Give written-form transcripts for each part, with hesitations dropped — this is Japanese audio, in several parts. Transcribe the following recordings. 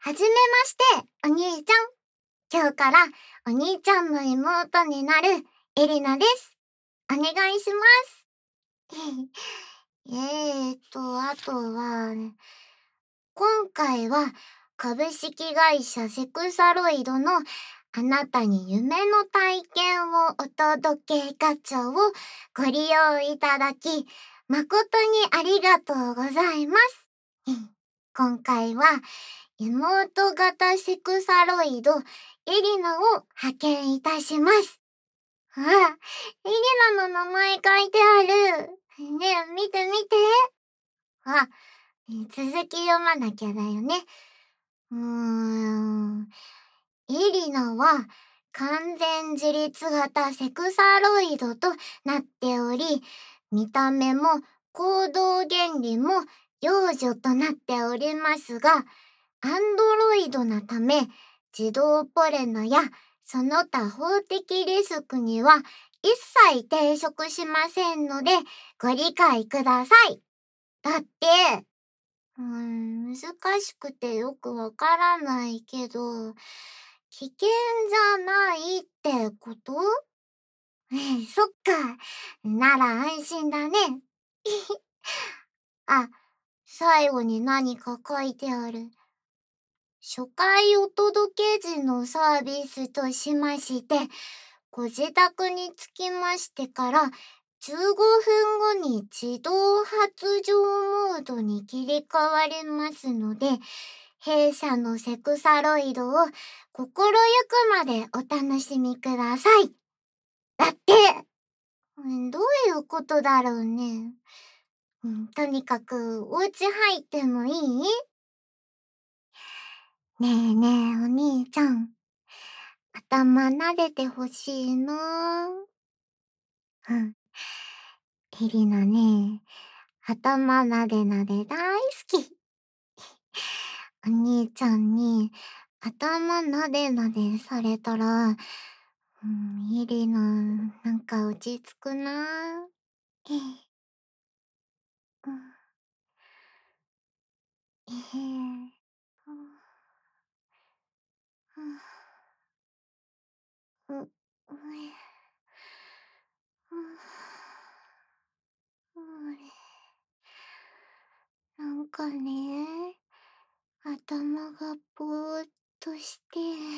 はじめまして、お兄ちゃん。今日からお兄ちゃんの妹になるエリナです。お願いします。あとは、今回は株式会社セクサロイドのあなたに夢の体験をお届けガチャをご利用いただき、誠にありがとうございます。今回は妹型セクサロイドエリナを派遣いたします。あ、エリナの名前書いてある。ねえ、見て見て。あ、続き読まなきゃだよね。エリナは完全自立型セクサロイドとなっており、見た目も行動原理も幼女となっておりますが、アンドロイドなため、自動ポレナやその他法的リスクには一切抵触しませんので、ご理解ください。だって、難しくてよくわからないけど、危険じゃないってこと？そっか。なら安心だね。あ、最後に何か書いてある。初回お届け時のサービスとしまして、ご自宅に着きましてから15分後に自動発情モードに切り替わりますので、弊社のセクサロイドを心ゆくまでお楽しみください。だって、どういうことだろうね。とにかくお家入ってもいい？ねえねえお兄ちゃん、頭撫でてほしいな。うん。エリナね、頭撫で撫で大好き。お兄ちゃんに頭撫で撫でされたら、エリナ、なんか落ち着くな。ええ、うん、ええ、うん、うん、う、うえ、うん、なんかね、頭がぼーっとして、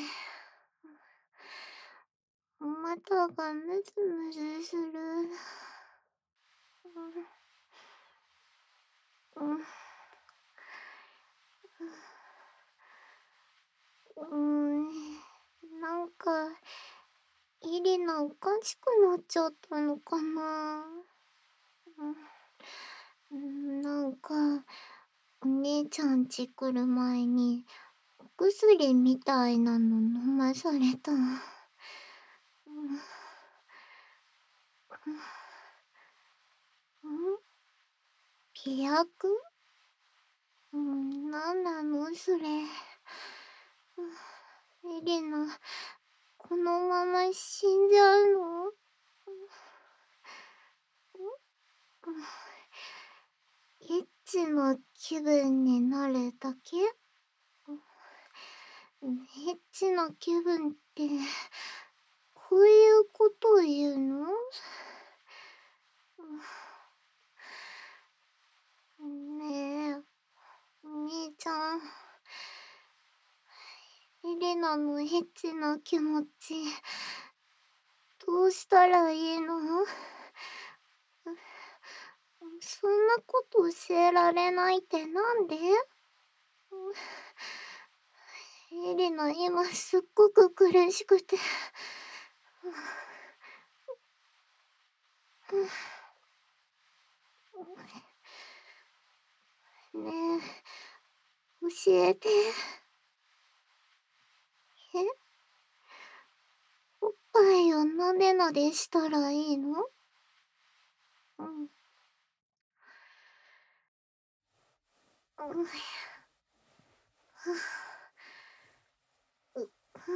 肩がムズムズする。うん、なんか、イリナおかしくなっちゃったのかな。なんか、お姉ちゃんち来る前に、お薬みたいなの飲まされた。飛躍？なんなのそれ。エレナ、このまま死んじゃうの？エッチの気分になるだけ？エッチの気分って、こういうことを言うの？ねえ、お兄ちゃん。エレナのエッチな気持ち、どうしたらいいの？そんなこと教えられないってなんで？エレナ今すっごく苦しくて。ねえ、教えて。え？おっぱいをなでなでしたらいいの？うん。うん。う、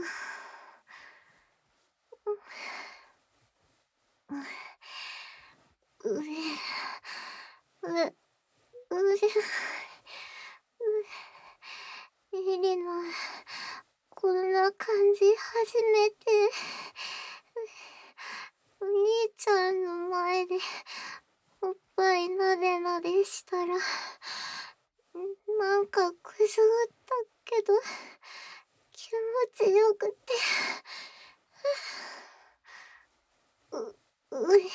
う、うえ、う、うえ、 エリナ、こんな感じ初めて。お兄ちゃんの前でおっぱいなでなでしたら、なんかくすぐったけど、気持ちよくて。う、うえ、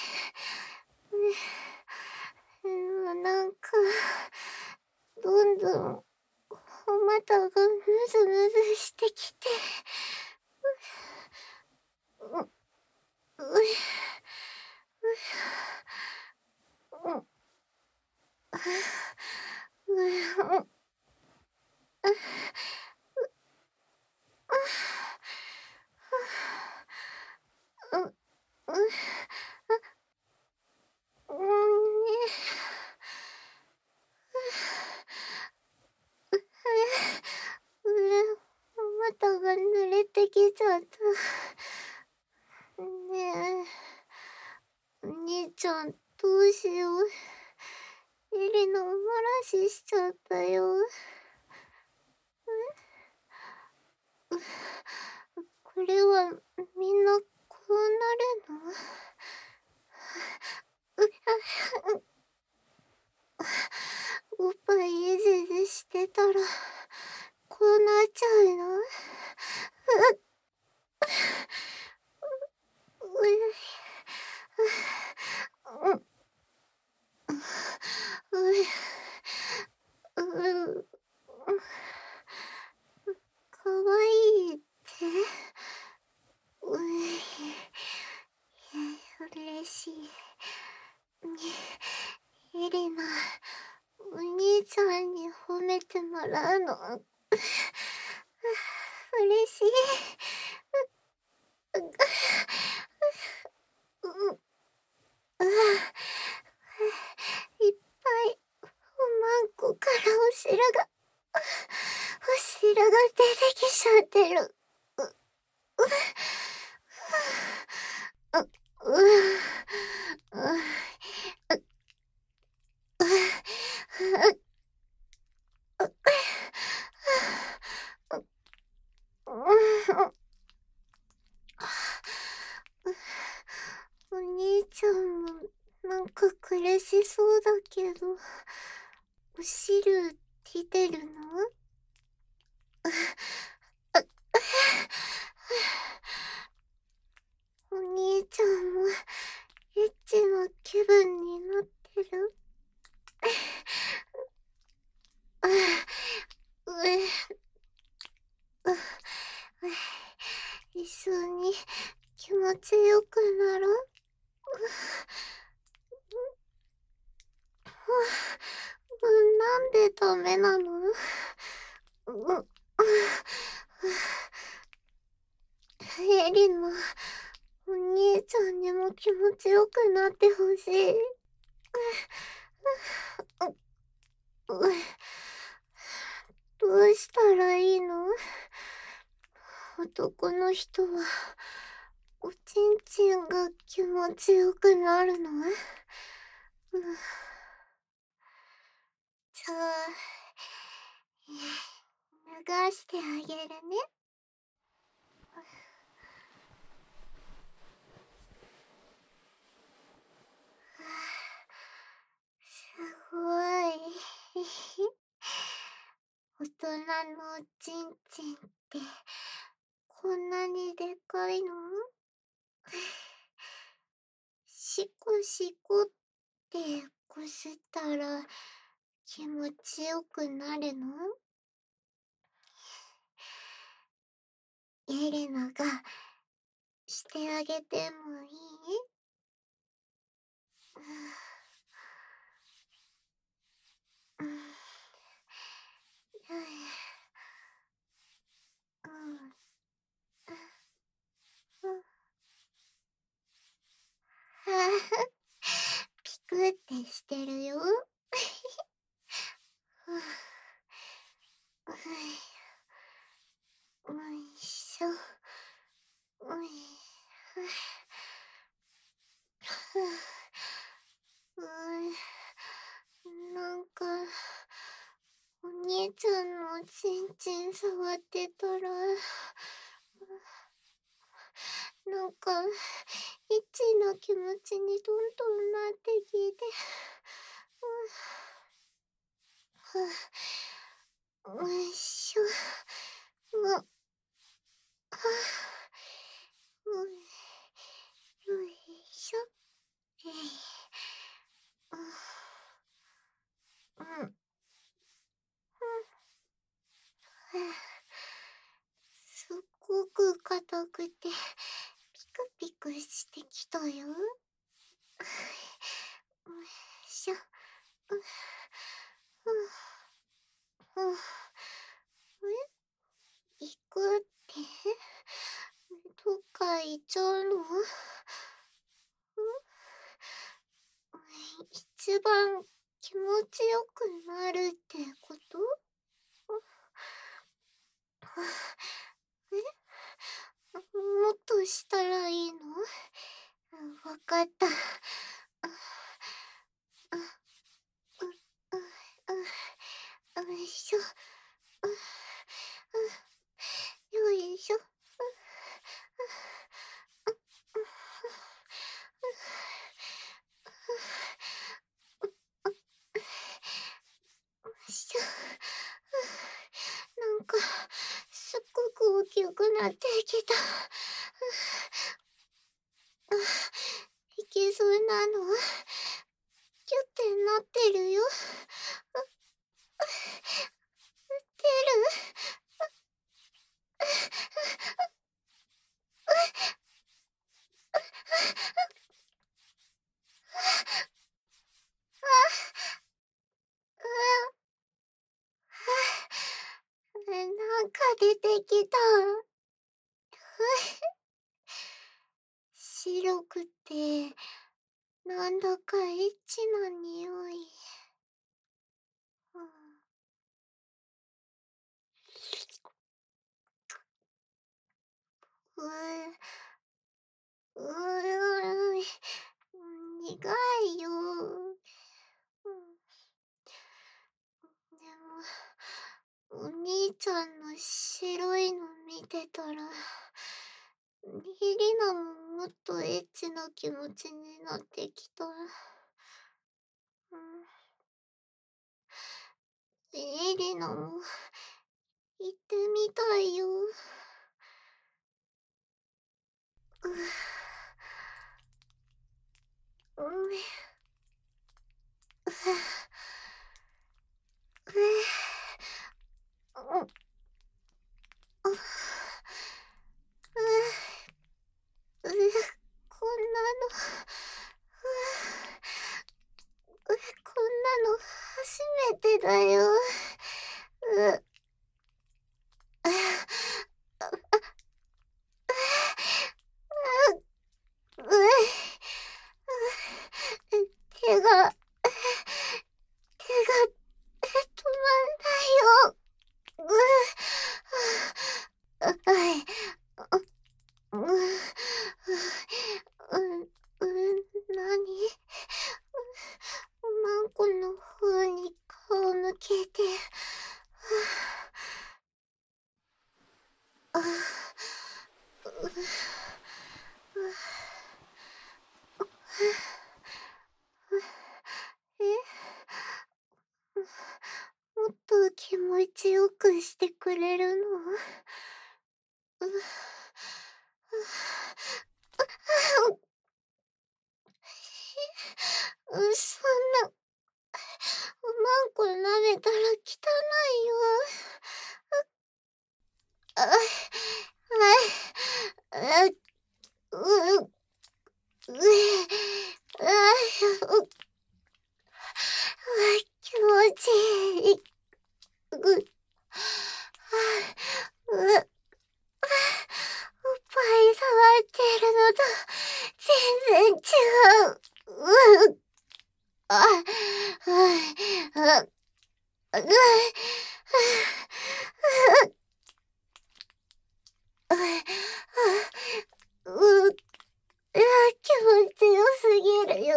なんか、どんどん、お股がムズムズしてきて。う、うえ、う、う、う、う、う、ね。股が濡れてきちゃった。ねえ、お兄ちゃんどうしよう。エリナお漏らししちゃったよ。これはみんなこうなるの？おっぱいいじじしてたらこうなっちゃうの？かわいいって？嬉しい。エリナ、お兄ちゃんに褒めてもらうの嬉しい。いっぱいおまんこからお汁が出てきちゃってる。う、う、う、お兄ちゃんもなんか苦しそうだけど、お汁出てるの？お兄ちゃんもエッチな気分になってる？うえ、一緒に気持ちよくなろう。なんでダメなの？エリナ、お兄ちゃんにも気持ちよくなってほしい。どうしたらいいの？男の人はおちんちんが気持ちよくなるの？じゃあ、脱がしてあげるね。すごい。大人のおちんちんってこんなにでかいの？シコシコってこすったら気持ちよくなるの？エレナがしてあげてもいい？うん、うん、うん、ピクってしてるよ。おいしょ。おい。 兄ちゃんのちんちん触ってたら、なんか、エッチな気持ちにどんどんなってきて、よいしょ。よいしょ。うん。すっごく硬くて、ピクピクしてきたよ。よいしょ。行くってどっか行っちゃうの？一番気持ちよくなるってこと？もっとしたらいいの？わかった。よいしょ。よいしょ。しょ。なんか、すっごく大きくなってきた。いけそうなの？キュってなってるよ。てる。なんか出てきた。白くて、なんだかエッチな匂い。ううー苦いよ。でも、お兄ちゃんの白いの見てたら、リリナももっとエッチな気持ちになってきた。リリナも行ってみたいよ。うん。こんなの、こんなの初めてだよ。手が、手が止まんないよ。なに？マンコの方に顔向けて。もっと気持ちよくしてくれるの？そんな、マンコ舐めたら汚いよ。あ、あ、う、う、気持ちいい。おっぱい触ってるのと全然違う。あ、気持ちよすぎるよ。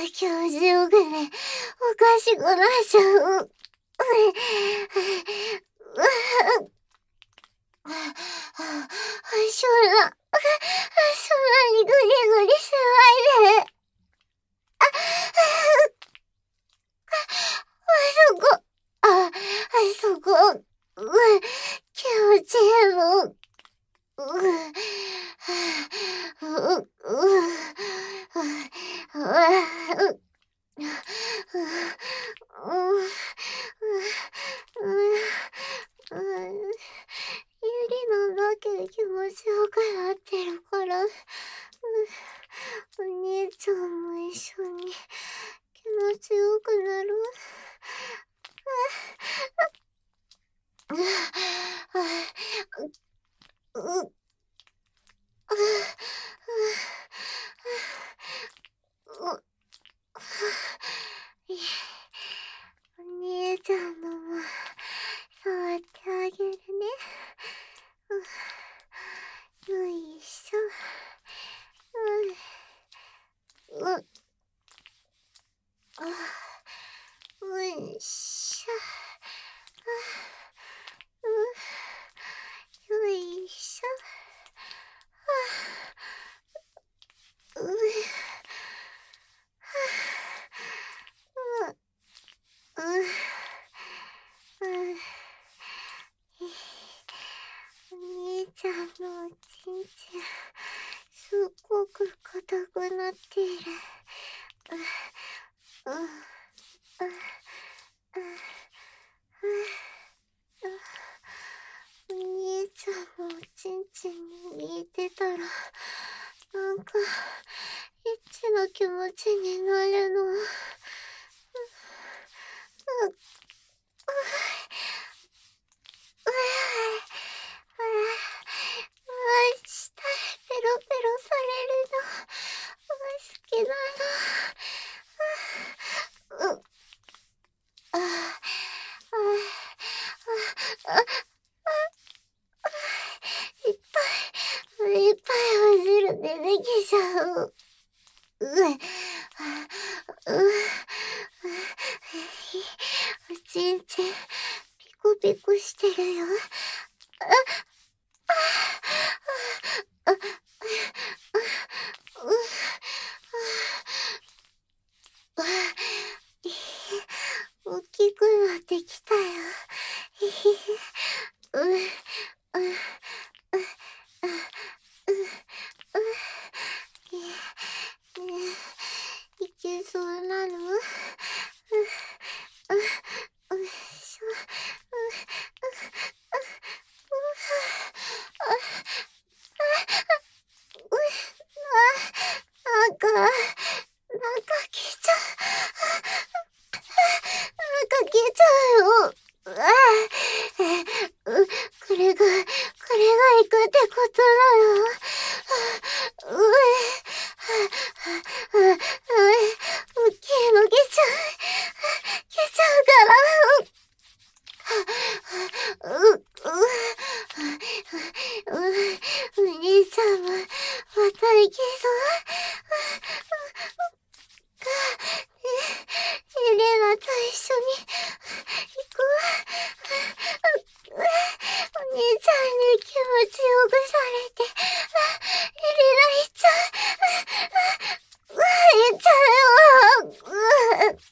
気持ちよくね、おかしくなっちゃう。そんな、そんなにグリグリしないで。そこ、そこ、気持ちいいの。ゆりのだけで気持ちよくなってるから、お兄ちゃんも一緒に気持ちよくなる。お兄ちゃんのも触ってあげるね。よいしょ。よいしょ。よいしょ。お兄ちゃんのおちんちん、すっごく硬くなっている。お兄ちゃんのおちんちんに似てたら、なんか、エッチな気持ちになるの。舌でペロペロされるの。好きなの。ああいっいっぱいお汁出てきちゃう。おちんちん、ピクピクしてるよ。大きくなってきたよ。いけそうなの？よいしょ。なんか、なんか来ちゃなんか消えちゃうよ。これが行くってことなの。大きいの消えちゃうから。お兄ちゃんも、また行けそうか。エレナと一緒に行くわ。お兄ちゃんに気持ちよくされて、エレナ行っちゃう。行っちゃうよ。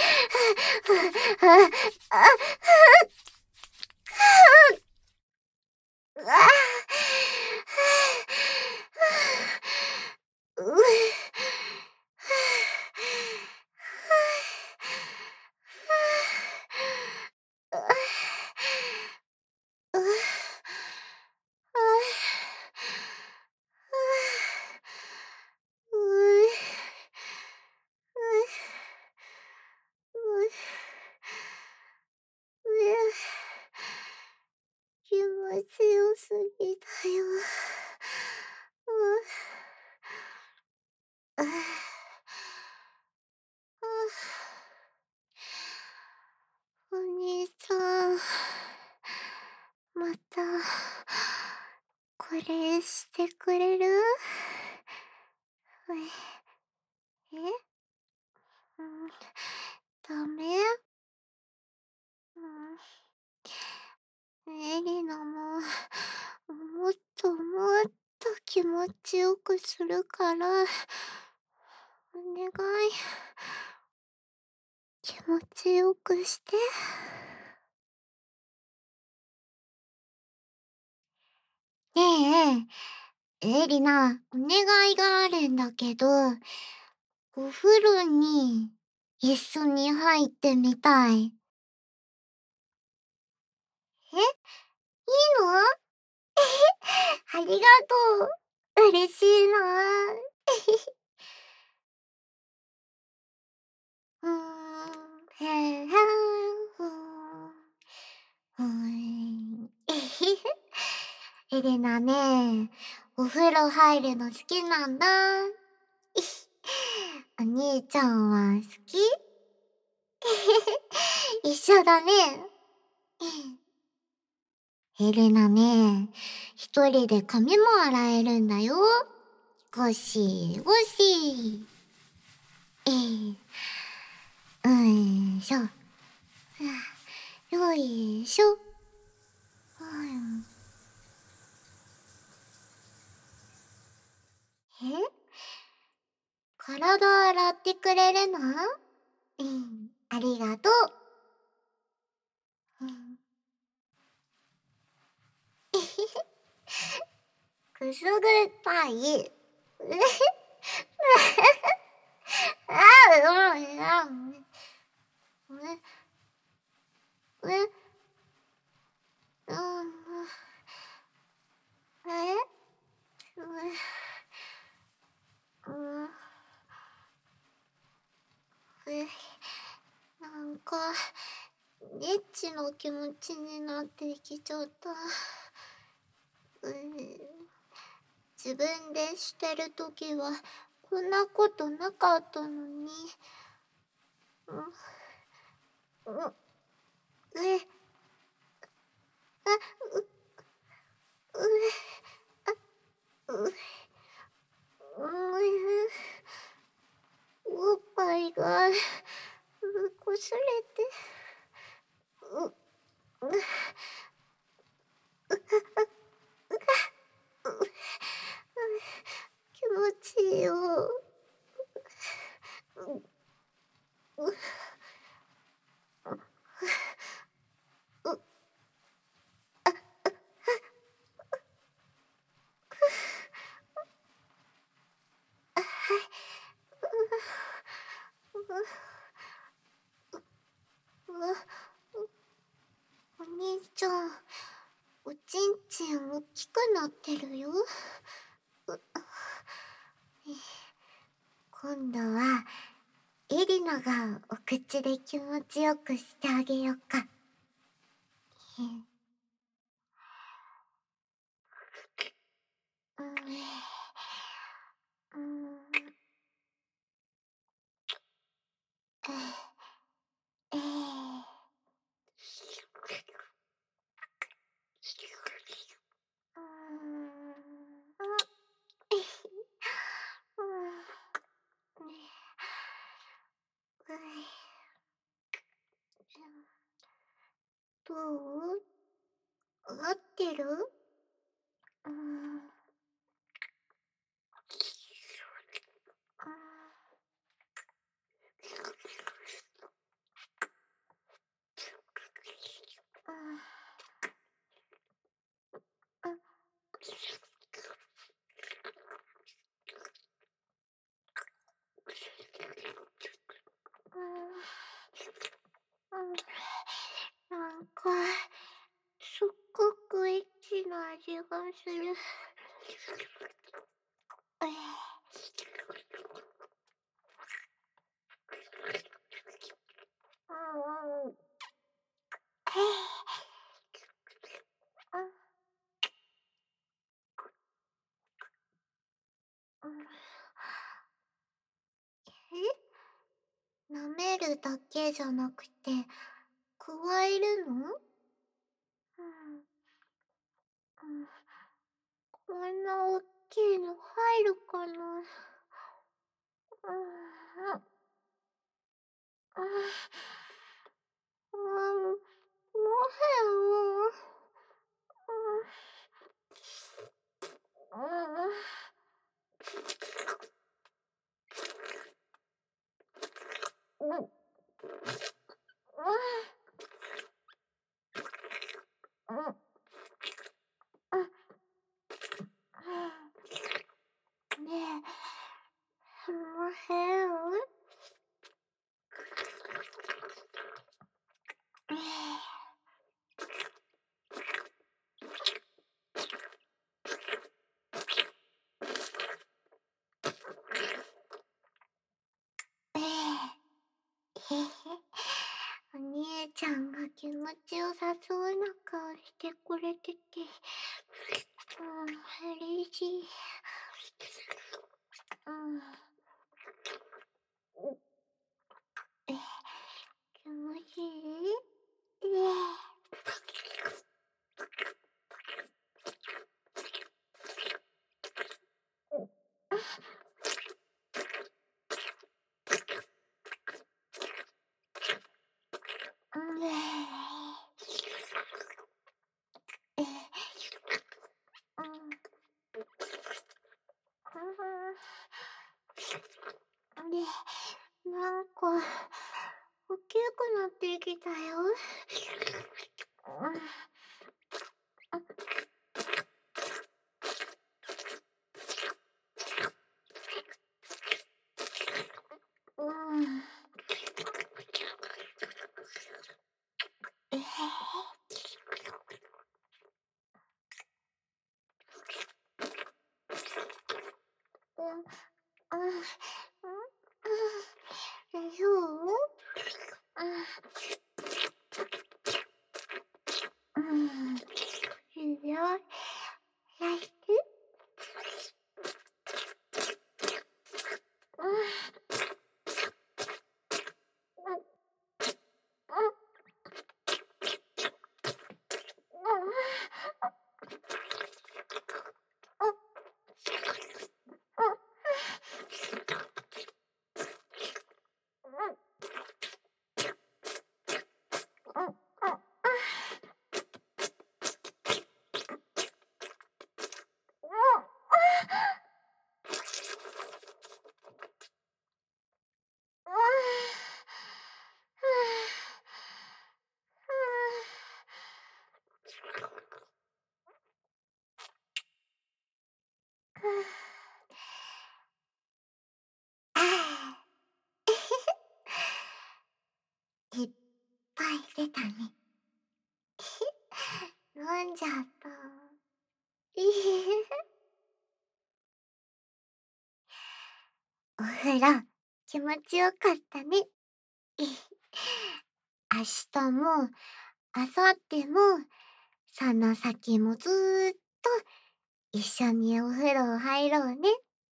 気持ちよすぎたよ。お兄ちゃん、また、これしてくれる？え気持ちよくするから、お願い。気持ちよくして。ねえ、エリナ、お願いがあるんだけど、お風呂に一緒に入ってみたい。え、いいの？ありがとう。嬉しいな。へへん、えへへ。エレナね、お風呂入るの好きなんだ。お兄ちゃんは好き？一緒だね。エレナね、一人で髪も洗えるんだよ。ゴシゴシ。えー、しょ。よいしょ。え、体洗ってくれるの？ありがとう。うん、くすぐったい。あ、うん、うん、うん、なんか、エッチの気持ちになってきちゃった。自分でしてるときは、こんなことなかったのに。うん、うん、あ、う、う、おっぱいが、こすれて、う、う、気持ちいいよ。う、う、う、お兄ちゃん、おちんちん大きくなってるよ。今度は、エリナがお口で気持ちよくしてあげようか。うん、うん、えー、うん、どう？合ってる？うん、なんか、すっごくエッチな味がする。うん、舐めるだけじゃなくて、加えるの？うん、こんな大きいの入るかな？うん、もへん。 ねえ、すんません。ええ、へへ。お兄ちゃんが気持ちよさそうな顔してくれてて、嬉しい。うん。え、気持ちいい？うん。え、うん。で、なんか、大きくなってきたよ。うん。えへへ。うん、うん、うん、大丈夫？うん、いいよ。やして。うん、うん、うん、うん、うん、うん、いっぱい出たね。飲んじゃった。お風呂、気持ちよかったね。明日も、明後日も、その先もずーっと一緒にお風呂入ろうね。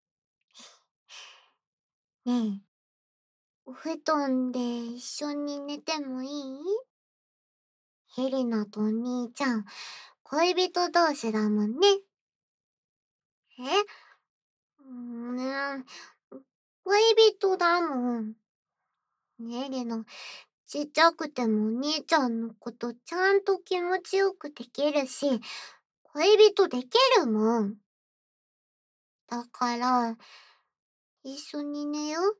ねえ、お布団で一緒に寝てもいい？ヘリナとお兄ちゃん、恋人同士だもんね。え、ねえ、恋人だもん。ねえ、リナ、ちっちゃくてもお兄ちゃんのことちゃんと気持ちよくできるし、恋人できるもん。だから、一緒に寝よう。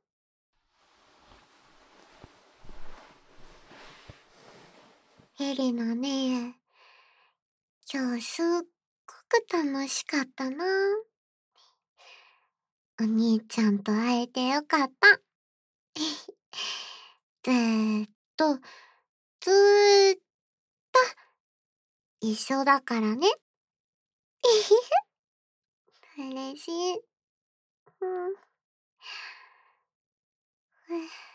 エリナね、今日すっごく楽しかったな。お兄ちゃんと会えてよかった。ずーっと、ずーっと一緒だからね。嬉しい。うん。